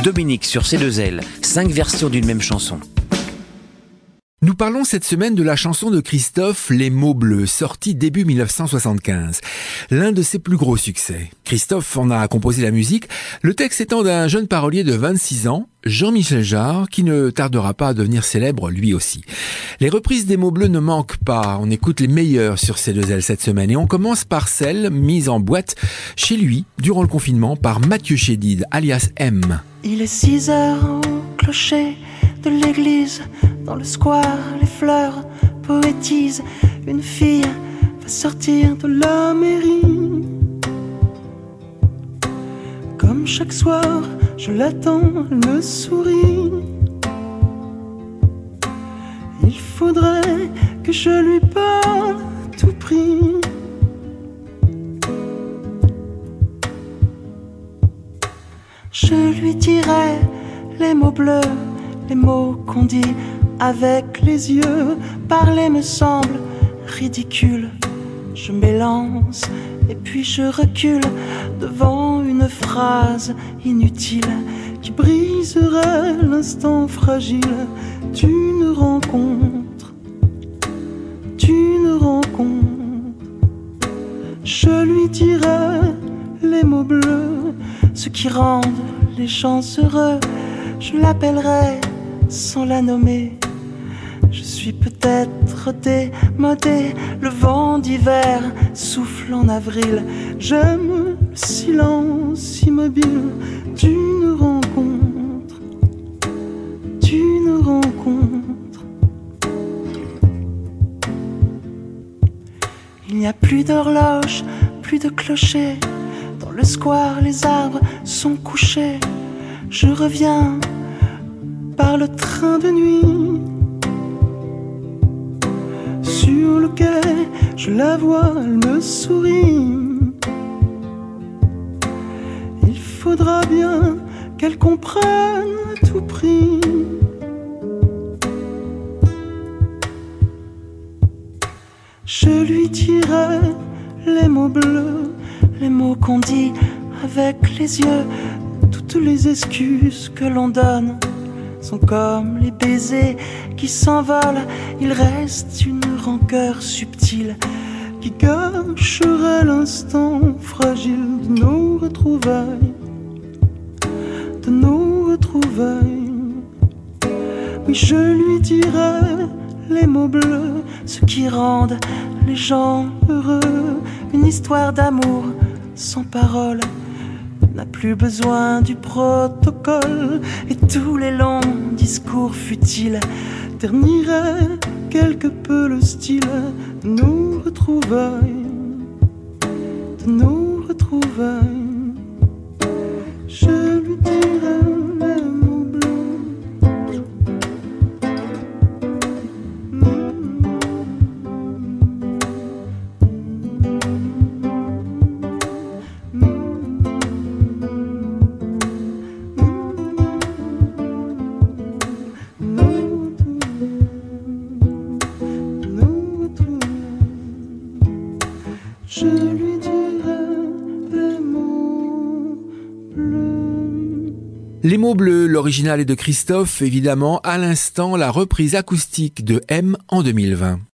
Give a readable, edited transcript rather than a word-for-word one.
Dominique sur C2L, 5 versions d'une même chanson. Nous parlons cette semaine de la chanson de Christophe, Les mots bleus, sortie début 1975. L'un de ses plus gros succès. Christophe en a composé la musique, le texte étant d'un jeune parolier de 26 ans, Jean-Michel Jarre, qui ne tardera pas à devenir célèbre lui aussi. Les reprises des mots bleus ne manquent pas, on écoute les meilleures sur C2L cette semaine et on commence par celle mise en boîte chez lui, durant le confinement, par Mathieu Chédid, alias M. Il est 6 heures au clocher de l'église, dans le square, les fleurs poétisent. Une fille va sortir de la mairie. Comme chaque soir, je l'attends, elle me sourit. Il faudrait que je lui parle à tout prix. Je lui dirai les mots bleus, les mots qu'on dit avec les yeux. Parler me semble ridicule. Je m'élance et puis je recule devant une phrase inutile qui briserait l'instant fragile d'une rencontre, d'une rencontre. Je lui dirai les mots bleus, ceux qui rendent les gens heureux. Je l'appellerai sans la nommer. Je suis peut-être démodé, le vent d'hiver souffle en avril. J'aime le silence immobile d'une rencontre, d'une rencontre. Il n'y a plus d'horloge, plus de clocher. Dans le square, les arbres sont couchés. Je reviens par le train de nuit. Sur le quai, je la vois, elle me sourit. Il faudra bien qu'elle comprenne à tout prix. Je lui dirai les mots bleus, les mots qu'on dit avec les yeux. Toutes les excuses que l'on donne sont comme les baisers qui s'envolent. Il reste une rancœur subtile qui gâcherait l'instant fragile de nos retrouvailles, de nos retrouvailles. Oui, je lui dirai les mots bleus, ceux qui rendent les gens heureux. Une histoire d'amour sans parole n'a plus besoin du protocole. Et tous les longs discours futiles terniraient quelque peu le style de nos retrouvailles, de nos retrouvailles. Je lui dirai les mots bleus. Je lui dirai les mots bleus. Les mots bleus, l'original est de Christophe, évidemment, à l'instant la reprise acoustique de M en 2020.